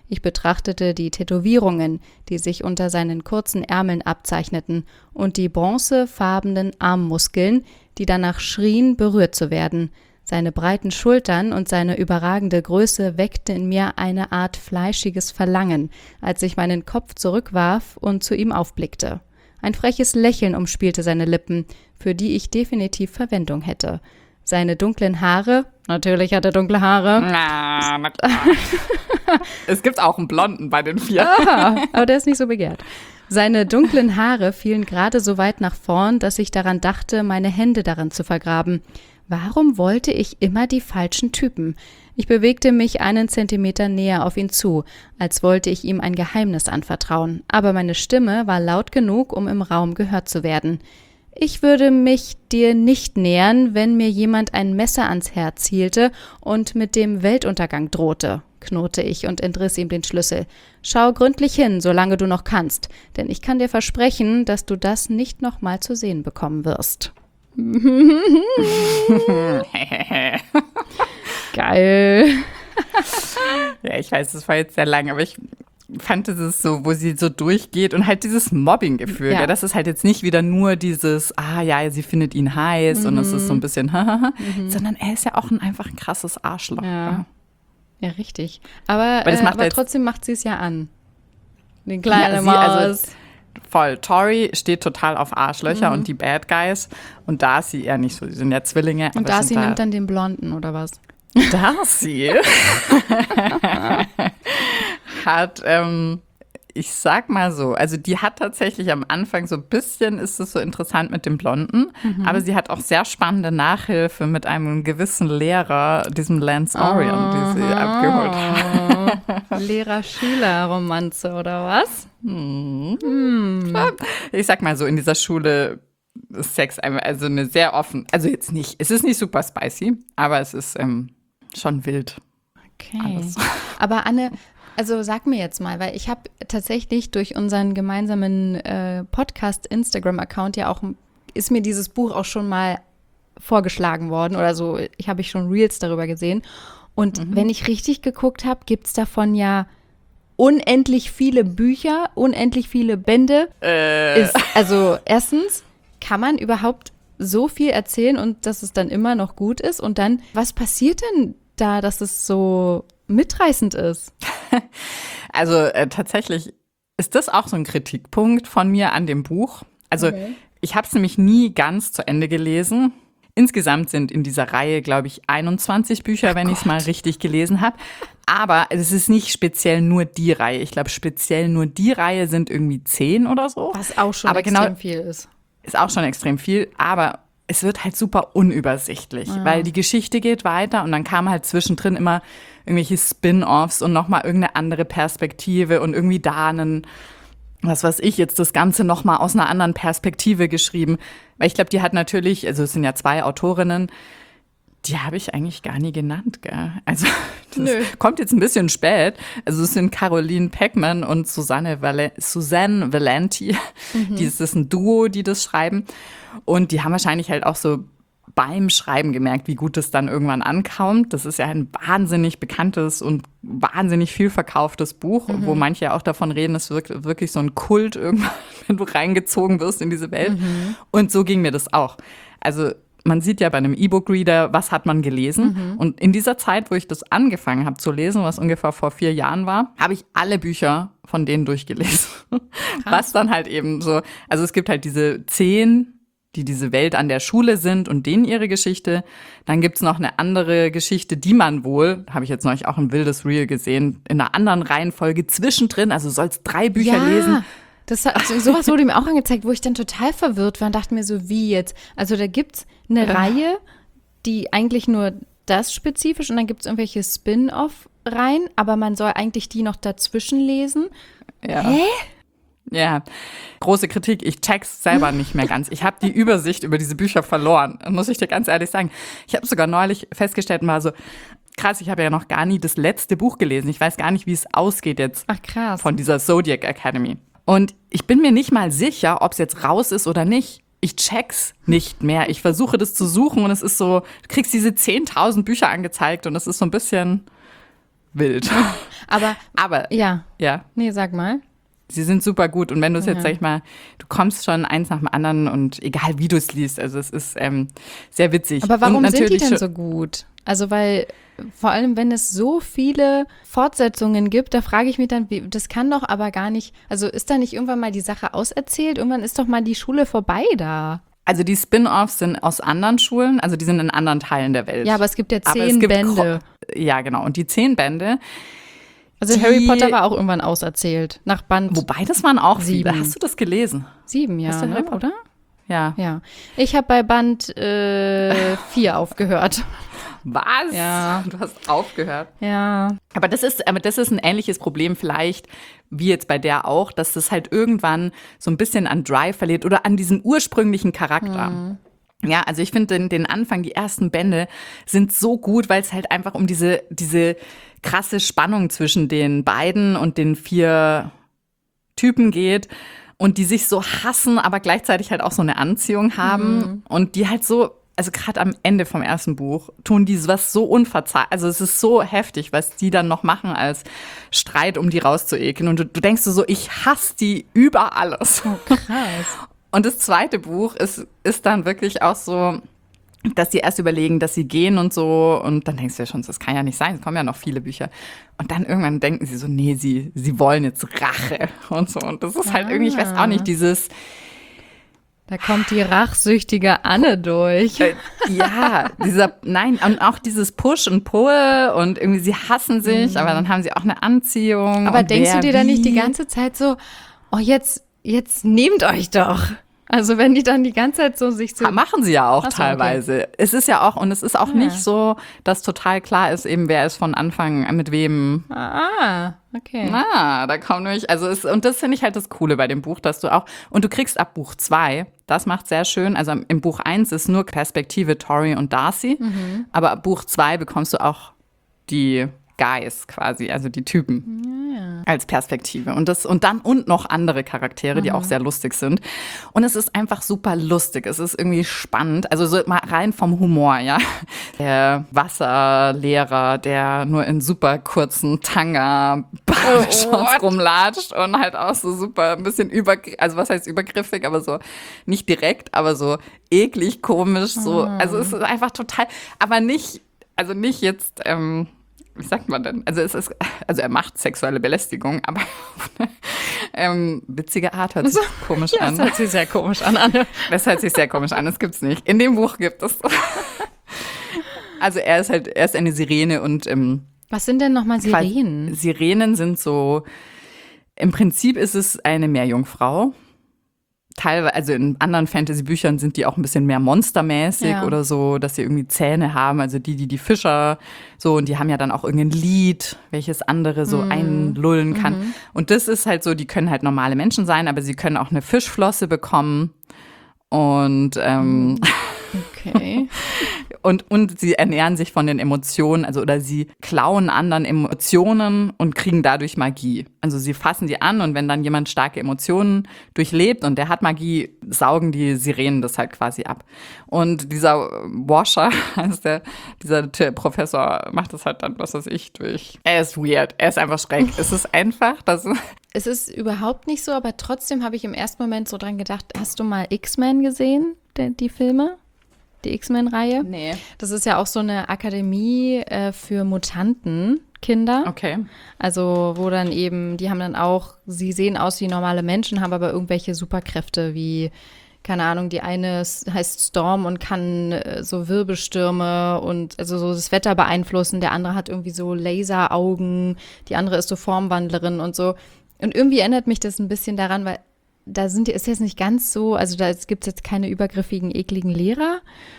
Ich betrachtete die Tätowierungen, die sich unter seinen kurzen Ärmeln abzeichneten, und die bronzefarbenen Armmuskeln, die danach schrien, berührt zu werden. Seine breiten Schultern und seine überragende Größe weckten in mir eine Art fleischiges Verlangen, als ich meinen Kopf zurückwarf und zu ihm aufblickte. Ein freches Lächeln umspielte seine Lippen, für die ich definitiv Verwendung hätte. Seine dunklen Haare, natürlich hat er dunkle Haare. Na, na klar. Es gibt auch einen Blonden bei den vier. Ah, aber der ist nicht so begehrt. Seine dunklen Haare fielen gerade so weit nach vorn, dass ich daran dachte, meine Hände darin zu vergraben. Warum wollte ich immer die falschen Typen? Ich bewegte mich einen Zentimeter näher auf ihn zu, als wollte ich ihm ein Geheimnis anvertrauen. Aber meine Stimme war laut genug, um im Raum gehört zu werden. Ich würde mich dir nicht nähern, wenn mir jemand ein Messer ans Herz hielte und mit dem Weltuntergang drohte, knurrte ich und entriss ihm den Schlüssel. Schau gründlich hin, solange du noch kannst, denn ich kann dir versprechen, dass du das nicht noch mal zu sehen bekommen wirst. Geil. Ja, ich weiß, das war jetzt sehr lang, aber ich fand es so, wo sie so durchgeht und halt dieses Mobbing-Gefühl. Ja. Ja, das ist halt jetzt nicht wieder nur dieses, ah ja, sie findet ihn heiß Mhm. und es ist so ein bisschen, mhm. sondern er ist ja auch ein, einfach ein krasses Arschloch. Ja, ja richtig. Aber, Weil das äh, macht aber jetzt- trotzdem macht sie es ja an. Den kleinen Ja, sie- Maus. also- Voll. Tori steht total auf Arschlöcher Mhm. und die Bad Guys. Und Darcy eher nicht so. Die sind ja Zwillinge. und aber Darcy sind da- nimmt dann den Blonden, oder was? Darcy hat, ähm, ich sag mal so, also die hat tatsächlich am Anfang so ein bisschen, ist es so interessant mit dem Blonden, Mhm. aber sie hat auch sehr spannende Nachhilfe mit einem gewissen Lehrer, diesem Lance Orion, die sie abgeholt hat. Oh. Lehrer-Schüler-Romanze, oder was? Ich sag mal so, in dieser Schule ist Sex einfach, also eine sehr offen, also jetzt nicht, es ist nicht super spicy, aber es ist ähm, schon wild. Okay. Alles. Aber Anne, also sag mir jetzt mal, weil ich habe tatsächlich durch unseren gemeinsamen äh, Podcast-Instagram-Account ja auch, ist mir dieses Buch auch schon mal vorgeschlagen worden oder so, ich habe ich schon Reels darüber gesehen. Und wenn ich richtig geguckt habe, gibt es davon ja unendlich viele Bücher, unendlich viele Bände. Äh, Ist, also erstens, kann man überhaupt so viel erzählen und dass es dann immer noch gut ist? Und dann, was passiert denn da, dass es so mitreißend ist? Also äh, tatsächlich ist das auch so ein Kritikpunkt von mir an dem Buch. Also ich habe es nämlich nie ganz zu Ende gelesen. Insgesamt sind in dieser Reihe, glaube ich, einundzwanzig Bücher, wenn ich es mal richtig gelesen habe. Aber es ist nicht speziell nur die Reihe. Ich glaube, speziell nur die Reihe sind irgendwie zehn oder so. Was auch schon Aber extrem genau- viel ist. Ist auch schon extrem viel, aber es wird halt super unübersichtlich, weil die Geschichte geht weiter und dann kamen halt zwischendrin immer irgendwelche Spin-offs und nochmal irgendeine andere Perspektive und irgendwie da einen, was weiß ich, jetzt das Ganze nochmal aus einer anderen Perspektive geschrieben. Weil ich glaube, die hat natürlich, also es sind ja zwei Autorinnen, die habe ich eigentlich gar nie genannt, gell? Also das Nö. kommt jetzt ein bisschen spät. Also es sind Caroline Peckman und Susanne, Val- Suzanne Valenti. Mhm. Die, das ist ein Duo, die das schreiben. Und die haben wahrscheinlich halt auch so beim Schreiben gemerkt, wie gut es dann irgendwann ankommt. Das ist ja ein wahnsinnig bekanntes und wahnsinnig viel verkauftes Buch, Mhm. wo manche auch davon reden, es wirkt wirklich so ein Kult irgendwann, wenn du reingezogen wirst in diese Welt. Mhm. Und so ging mir das auch. Also man sieht ja bei einem E-Book-Reader, was hat man gelesen. Und in dieser Zeit, wo ich das angefangen habe zu lesen, was ungefähr vor vier Jahren war, habe ich alle Bücher von denen durchgelesen. Was dann halt eben so, also es gibt halt diese zehn, die diese Welt an der Schule sind und denen ihre Geschichte. Dann gibt's noch eine andere Geschichte, die man wohl, habe ich jetzt neulich auch ein wildes Reel gesehen, in einer anderen Reihenfolge zwischendrin, also du sollst drei Bücher lesen. Das, so, sowas wurde mir auch angezeigt, wo ich dann total verwirrt war und dachte mir so, wie jetzt? Also da gibt's eine Reihe, die eigentlich nur das spezifisch und dann gibt's irgendwelche Spin-off-Reihen, aber man soll eigentlich die noch dazwischen lesen. Ja. Hä? Ja, große Kritik. Ich check's selber nicht mehr ganz. Ich habe die Übersicht über diese Bücher verloren, muss ich dir ganz ehrlich sagen. Ich habe sogar neulich festgestellt, mal so, krass, ich habe ja noch gar nie das letzte Buch gelesen. Ich weiß gar nicht, wie es ausgeht jetzt Ach krass. von dieser Zodiac Academy. Und ich bin mir nicht mal sicher, ob es jetzt raus ist oder nicht. Ich check's nicht mehr. Ich versuche das zu suchen und es ist so, du kriegst diese zehntausend Bücher angezeigt und es ist so ein bisschen wild. Aber, Aber ja, ja, nee, sag mal. sie sind super gut. Und wenn du es jetzt, Ja. sag ich mal, du kommst schon eins nach dem anderen und egal wie du es liest, also es ist ähm, sehr witzig. Aber warum und sind die natürlich denn schon- so gut? Also weil vor allem, wenn es so viele Fortsetzungen gibt, da frage ich mich dann, wie, das kann doch aber gar nicht, also ist da nicht irgendwann mal die Sache auserzählt? Irgendwann ist doch mal die Schule vorbei da. Also die Spin-offs sind aus anderen Schulen, also die sind in anderen Teilen der Welt. Ja, aber es gibt ja Aber zehn es gibt Bände. Gro- Ja, genau. Und die zehn Bände, Also die- Harry Potter war auch irgendwann auserzählt. Nach Band wobei das waren auch viele. Sieben. Hast du das gelesen? sieben, ja, Hast du Harry ne, Potter? oder? Ja. Ja. Ich habe bei Band äh, vier aufgehört. Was? Ja. Du hast aufgehört. Ja. Aber das ist, aber das ist ein ähnliches Problem vielleicht, wie jetzt bei der auch, dass das halt irgendwann so ein bisschen an Drive verliert oder an diesem ursprünglichen Charakter. Mhm. Ja, also ich finde den, den Anfang, die ersten Bände sind so gut, weil es halt einfach um diese, diese krasse Spannung zwischen den beiden und den vier Typen geht und die sich so hassen, aber gleichzeitig halt auch so eine Anziehung haben Mhm. und die halt so, also gerade am Ende vom ersten Buch tun die was so unverzeiht, also es ist so heftig, was die dann noch machen als Streit, um die rauszuekeln und du, du denkst so, ich hasse die über alles. Krass. Und das zweite Buch ist, ist dann wirklich auch so, dass sie erst überlegen, dass sie gehen und so. Und dann denkst du ja schon, das kann ja nicht sein, es kommen ja noch viele Bücher. Und dann irgendwann denken sie so, nee, sie, sie wollen jetzt Rache und so. Und das ist halt irgendwie, ich weiß auch nicht, dieses, Da kommt die rachsüchtige Anne durch. äh, ja, dieser, nein, und auch dieses Push und Pull und irgendwie sie hassen sich, aber dann haben sie auch eine Anziehung. Aber und denkst wer du dir dann nicht die wie. ganze Zeit so, oh, jetzt, jetzt nehmt euch doch. Also wenn die dann die ganze Zeit so sich so. Machen sie ja auch Ach so, teilweise. Es ist ja auch, und es ist auch Ah. nicht so, dass total klar ist, eben wer ist von Anfang an mit wem. Ah, okay. Ah, da kommt nämlich, also es, und das finde ich halt das Coole bei dem Buch, dass du auch, und du kriegst ab Buch zwei, das macht sehr schön, also im Buch eins ist nur Perspektive Tori und Darcy, Mhm. aber ab Buch zwei bekommst du auch die Guys quasi, also die Typen. Als Perspektive. Und das, und dann und noch andere Charaktere, die auch sehr lustig sind. Und es ist einfach super lustig. Es ist irgendwie spannend. Also so mal rein vom Humor, ja. Der Wasserlehrer, der nur in super kurzen Tanga Badeshorts rumlatscht und halt auch so super ein bisschen übergriffig, also was heißt übergriffig, aber so nicht direkt, aber so eklig, komisch, so. Also es ist einfach total, aber nicht, also nicht jetzt, ähm, wie sagt man denn? Also es ist, also er macht sexuelle Belästigung, aber auf eine ähm, witzige Art hört sich komisch Ja, an. das hört sich sehr komisch an, Anne. Das hört sich sehr komisch an, das gibt's nicht. In dem Buch gibt es. Also er ist halt, er ist eine Sirene und ähm, Was sind denn nochmal Sirenen? Sirenen sind so, im Prinzip ist es eine Meerjungfrau. Teilweise, also in anderen Fantasy-Büchern sind die auch ein bisschen mehr monstermäßig Ja. oder so, dass sie irgendwie Zähne haben, also die, die die Fischer so, und die haben ja dann auch irgendein Lied, welches andere so einlullen kann. Und das ist halt so, die können halt normale Menschen sein, aber sie können auch eine Fischflosse bekommen und ähm, Okay. Und, und sie ernähren sich von den Emotionen, also oder sie klauen anderen Emotionen und kriegen dadurch Magie. Also sie fassen die an und wenn dann jemand starke Emotionen durchlebt und der hat Magie, saugen die Sirenen das halt quasi ab. Und dieser Washer, also der, dieser T- Professor, macht das halt dann, was weiß ich, durch. Er ist weird, er ist einfach schräg. Es ist einfach, das Es ist überhaupt nicht so, aber trotzdem habe ich im ersten Moment so dran gedacht, hast du mal X-Men gesehen, die, die Filme? Die X-Men-Reihe? Nee. Das ist ja auch so eine Akademie äh, für Mutantenkinder. Okay. Also wo dann eben, die haben dann auch, sie sehen aus wie normale Menschen, haben aber irgendwelche Superkräfte wie, keine Ahnung, die eine s- heißt Storm und kann äh, so Wirbelstürme und also so das Wetter beeinflussen. Der andere hat irgendwie so Laseraugen, die andere ist so Formwandlerin und so. Und irgendwie erinnert mich das ein bisschen daran, weil da sind, ist jetzt nicht ganz so, also da gibt es jetzt keine übergriffigen, ekligen Lehrer,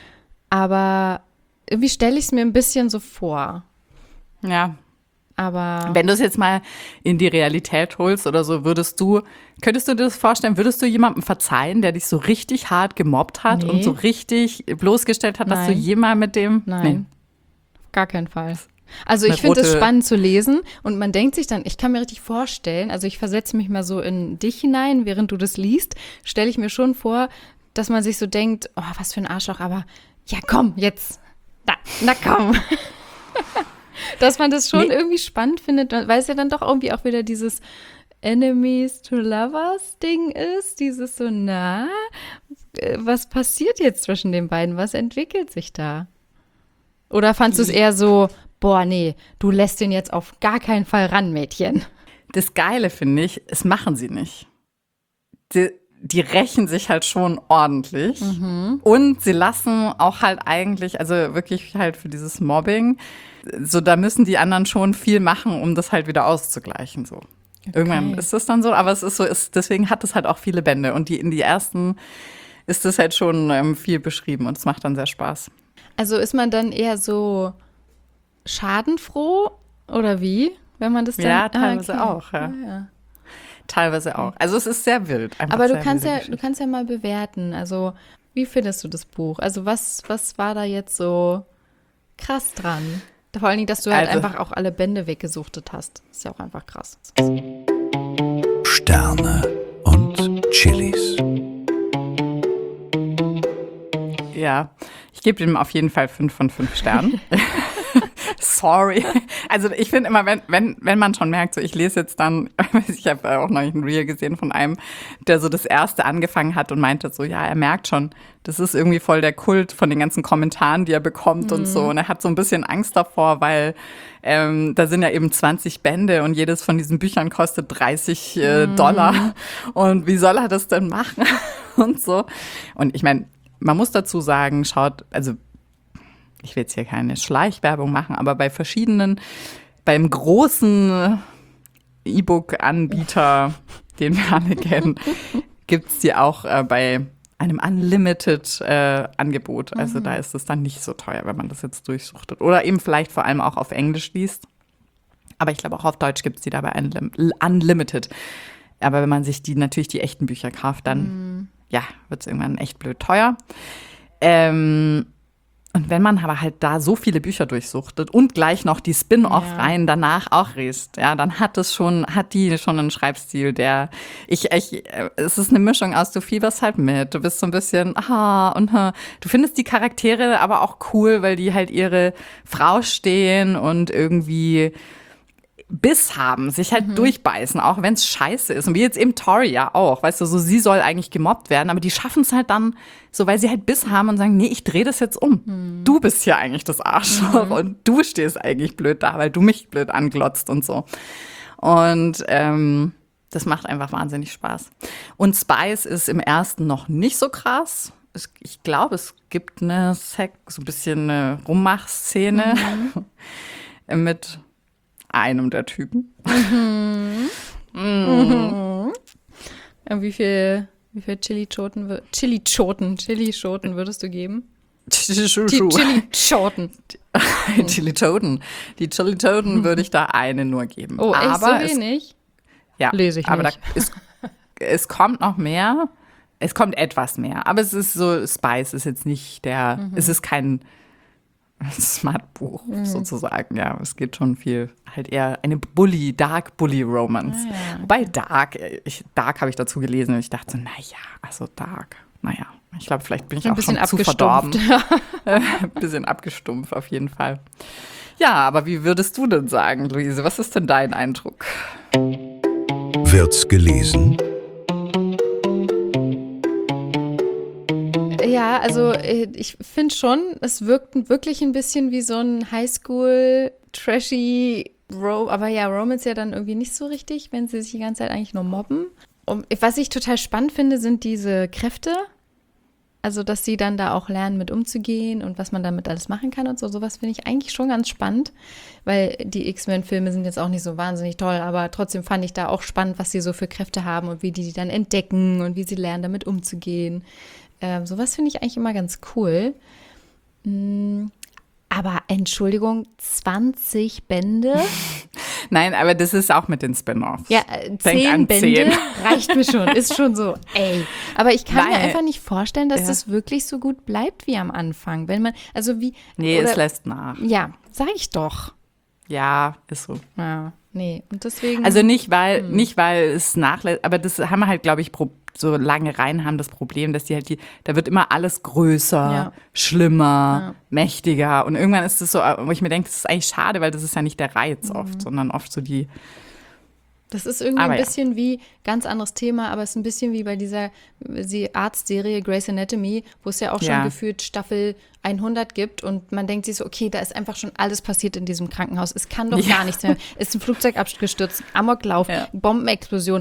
aber irgendwie stelle ich es mir ein bisschen so vor. Ja. Aber Wenn du es jetzt mal in die Realität holst oder so, würdest du, könntest du dir das vorstellen, würdest du jemandem verzeihen, der dich so richtig hart gemobbt hat Nee. und so richtig bloßgestellt hat, dass du Nein. jemals mit dem. Nein, auf gar keinen Fall. Also Eine ich finde es rote- spannend zu lesen und man denkt sich dann, ich kann mir richtig vorstellen, also ich versetze mich mal so in dich hinein, während du das liest, stelle ich mir schon vor, dass man sich so denkt, oh, was für ein Arschloch, aber ja komm, jetzt, na, na komm. Dass man das schon Nee. irgendwie spannend findet, weil es ja dann doch irgendwie auch wieder dieses Enemies to Lovers Ding ist. Dieses so, na, äh, was passiert jetzt zwischen den beiden? Was entwickelt sich da? Oder fandst du es eher so, boah, nee, du lässt den jetzt auf gar keinen Fall ran, Mädchen? Das Geile finde ich, es machen sie nicht. Die, die rächen sich halt schon ordentlich. Und sie lassen auch halt eigentlich, also wirklich halt für dieses Mobbing, so da müssen die anderen schon viel machen, um das halt wieder auszugleichen. So. Irgendwann ist das dann so, aber es ist so, ist, deswegen hat es halt auch viele Bände. Und die in die ersten ist das halt schon ähm, viel beschrieben und es macht dann sehr Spaß. Also ist man dann eher so schadenfroh oder wie? Wenn man das dann Ja, teilweise Ah, okay. auch, ja. Ja, ja. Teilweise auch. Also es ist sehr wild. Einfach Aber du sehr kannst wilde ja, du Geschichte. kannst ja mal bewerten. Also, wie findest du das Buch? Also, was, was war da jetzt so krass dran? Vor allen Dingen, dass du halt Also- einfach auch alle Bände weggesuchtet hast. Ist ja auch einfach krass. Sterne und Chilis. Ja, ich gebe ihm auf jeden Fall fünf von fünf Sternen. Sorry. Also ich finde immer, wenn, wenn, wenn man schon merkt, so ich lese jetzt dann, ich habe auch noch ein Reel gesehen von einem, der so das erste angefangen hat und meinte so, ja, er merkt schon, das ist irgendwie voll der Kult von den ganzen Kommentaren, die er bekommt und so. Und er hat so ein bisschen Angst davor, weil ähm, da sind ja eben zwanzig Bände und jedes von diesen Büchern kostet dreißig äh, Dollar. Und wie soll er das denn machen? Und so. Und ich meine, man muss dazu sagen, schaut, also ich will jetzt hier keine Schleichwerbung machen, aber bei verschiedenen, beim großen E-Book-Anbieter, den wir alle kennen, gibt es die auch äh, bei einem Unlimited-Angebot. Äh, also da ist es dann nicht so teuer, wenn man das jetzt durchsuchtet. Oder eben vielleicht vor allem auch auf Englisch liest. Aber ich glaube auch auf Deutsch gibt es die da bei Unlim- Unlimited. Aber wenn man sich die natürlich die echten Bücher kauft, dann ja, wird es irgendwann echt blöd teuer. Ähm, und wenn man aber halt da so viele Bücher durchsuchtet und gleich noch die Spin-off-Reihen danach auch liest, ja, dann hat es schon, hat die schon einen Schreibstil, der, ich, ich, äh, es ist eine Mischung aus, du fieberst halt mit, du bist so ein bisschen, ah, und ha. Du findest die Charaktere aber auch cool, weil die halt ihre Frau stehen und irgendwie Biss haben, sich halt durchbeißen, auch wenn es scheiße ist. Und wie jetzt eben Tori ja auch, weißt du, so sie soll eigentlich gemobbt werden, aber die schaffen es halt dann, so weil sie halt Biss haben und sagen, nee, ich drehe das jetzt um. Du bist hier eigentlich das Arschloch und du stehst eigentlich blöd da, weil du mich blöd anglotzt und so. Und ähm, das macht einfach wahnsinnig Spaß. Und Spice ist im ersten noch nicht so krass. Es, ich glaube, es gibt eine Sex, so ein bisschen eine Rummach-Szene mit einem der Typen. Und wie viel, wie viel Chili-Choten, wür- Chili-Choten, Chili-Choten würdest du geben? Die Chili-Choten. Die Chili Toten. Die Chili Toten würde ich da eine nur geben. Oh, echt aber so wenig? Es, ja, Lese ich aber nicht. Da, es, es kommt noch mehr. Es kommt etwas mehr. Aber es ist so, Spice ist jetzt nicht der, Mhm. es ist kein Smart-Buch sozusagen. Ja, es geht schon viel, halt eher eine Bully, Dark Bully Romance. Ah, ja. Wobei Dark, ich, Dark habe ich dazu gelesen und ich dachte so, naja, also Dark, naja. Ich glaube, vielleicht bin ich Ein auch bisschen schon zu verdorben. abgestumpft. Ein bisschen abgestumpft, auf jeden Fall. Ja, aber wie würdest du denn sagen, Luise? Was ist denn dein Eindruck? Wird's gelesen? Ja, also äh, ich finde schon, es wirkt wirklich ein bisschen wie so ein Highschool-Trashy, Ro aber ja, Romance ja dann irgendwie nicht so richtig, wenn sie sich die ganze Zeit eigentlich nur mobben. Und was ich total spannend finde, sind diese Kräfte. Also, dass sie dann da auch lernen, mit umzugehen und was man damit alles machen kann und so. Sowas finde ich eigentlich schon ganz spannend, weil die X-Men-Filme sind jetzt auch nicht so wahnsinnig toll, aber trotzdem fand ich da auch spannend, was sie so für Kräfte haben und wie die die dann entdecken und wie sie lernen, damit umzugehen. Ähm, sowas finde ich eigentlich immer ganz cool. Mm, aber Entschuldigung, zwanzig Bände? Nein, aber das ist auch mit den Spin-Offs. Ja, äh, Denk zehn an Bände zehn. reicht mir schon, ist schon so, ey. Aber ich kann mir Weil- einfach nicht vorstellen, dass Ja. das wirklich so gut bleibt wie am Anfang. Wenn man, also wie. Nee, oder, es lässt nach. Ja, sag ich doch. Ja, ist so. Ja, nee. Und deswegen. Also nicht, weil, nicht, weil es nachlässt, aber das haben wir halt, glaube ich, pro so lange Reihen haben das Problem, dass die halt die, da wird immer alles größer, Ja. schlimmer, Ja. mächtiger. Und irgendwann ist es so, wo ich mir denke, das ist eigentlich schade, weil das ist ja nicht der Reiz oft, sondern oft so die. Das ist irgendwie Aber ein ja. bisschen wie, ganz anderes Thema, aber es ist ein bisschen wie bei dieser sie- Arztserie Grey's Anatomy, wo es ja auch schon Ja. gefühlt Staffel hundert gibt und man denkt sich so, okay, da ist einfach schon alles passiert in diesem Krankenhaus. Es kann doch Ja. gar nichts mehr. Es ist ein Flugzeug abgestürzt, Amoklauf, Ja. Bombenexplosion,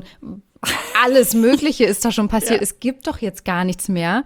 alles Mögliche ist da schon passiert. Ja. Es gibt doch jetzt gar nichts mehr.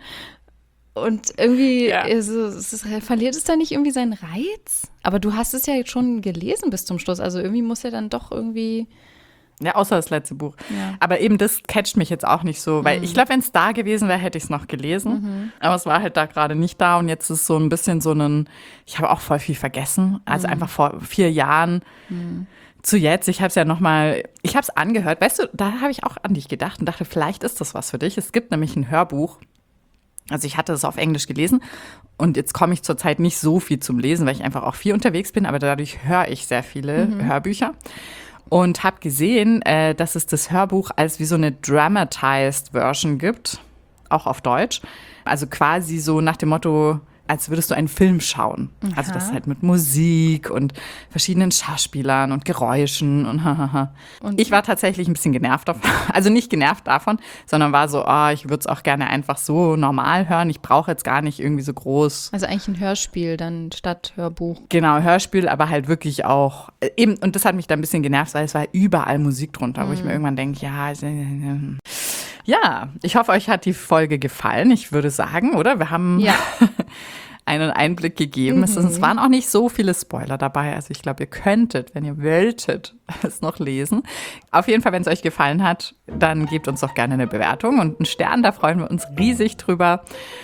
Und irgendwie Ja. ist es, es, verliert es da nicht irgendwie seinen Reiz? Aber du hast es ja jetzt schon gelesen bis zum Schluss, also irgendwie muss ja dann doch irgendwie. Ja, außer das letzte Buch. Ja. Aber eben das catcht mich jetzt auch nicht so, weil ich glaube, wenn es da gewesen wäre, hätte ich es noch gelesen. Aber es war halt da gerade nicht da und jetzt ist so ein bisschen so ein, ich habe auch voll viel vergessen. Also einfach vor vier Jahren zu jetzt. Ich habe es ja noch mal, ich habe es angehört. Weißt du, da habe ich auch an dich gedacht und dachte, vielleicht ist das was für dich. Es gibt nämlich ein Hörbuch. Also ich hatte es auf Englisch gelesen und jetzt komme ich zurzeit nicht so viel zum Lesen, weil ich einfach auch viel unterwegs bin, aber dadurch höre ich sehr viele Hörbücher. Und habe gesehen, äh, dass es das Hörbuch als wie so eine dramatized Version gibt, auch auf Deutsch. Also quasi so nach dem Motto, als würdest du einen Film schauen. Also das halt mit Musik und verschiedenen Schauspielern und Geräuschen und hahaha. Und- Ich war tatsächlich ein bisschen genervt davon. Also nicht genervt davon, sondern war so, oh, ich würde es auch gerne einfach so normal hören. Ich brauche jetzt gar nicht irgendwie so groß. Also eigentlich ein Hörspiel dann statt Hörbuch. Genau, Hörspiel, aber halt wirklich auch, äh, eben, und das hat mich da ein bisschen genervt, weil es war überall Musik drunter, wo ich mir irgendwann denke, ja, äh, ja, ich hoffe, euch hat die Folge gefallen, ich würde sagen, oder? Wir haben Ja. einen Einblick gegeben. Es, es waren auch nicht so viele Spoiler dabei, also ich glaube, ihr könntet, wenn ihr wolltet, es noch lesen. Auf jeden Fall, wenn es euch gefallen hat, dann gebt uns doch gerne eine Bewertung und einen Stern, da freuen wir uns riesig drüber.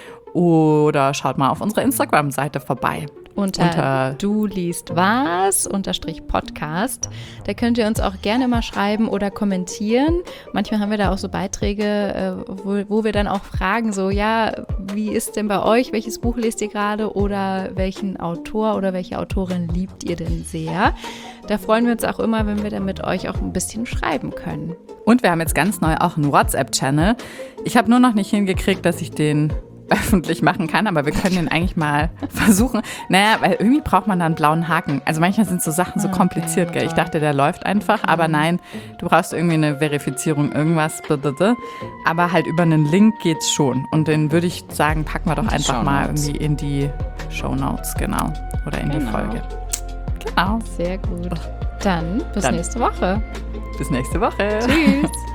Oder schaut mal auf unserer Instagram-Seite vorbei. Unter, Unter- du liest was, unterstrich Podcast. Da könnt ihr uns auch gerne mal schreiben oder kommentieren. Manchmal haben wir da auch so Beiträge, äh, wo, wo wir dann auch fragen, so, ja, wie ist denn bei euch, welches Buch lest ihr gerade oder welchen Autor oder welche Autorin liebt ihr denn sehr? Da freuen wir uns auch immer, wenn wir dann mit euch auch ein bisschen schreiben können. Und wir haben jetzt ganz neu auch einen WhatsApp-Channel. Ich habe nur noch nicht hingekriegt, dass ich den öffentlich machen kann, aber wir können den eigentlich mal versuchen. Naja, weil irgendwie braucht man da einen blauen Haken. Also manchmal sind so Sachen so kompliziert, gell? Ich dachte, der läuft einfach, aber nein, du brauchst irgendwie eine Verifizierung, irgendwas. Blablabla. Aber halt über einen Link geht's schon. Und den würde ich sagen, packen wir doch In die einfach mal Shownotes. irgendwie in die Shownotes, genau. Oder in die Genau. Folge. Genau. Sehr gut. Dann bis Dann. nächste Woche. Bis nächste Woche. Tschüss.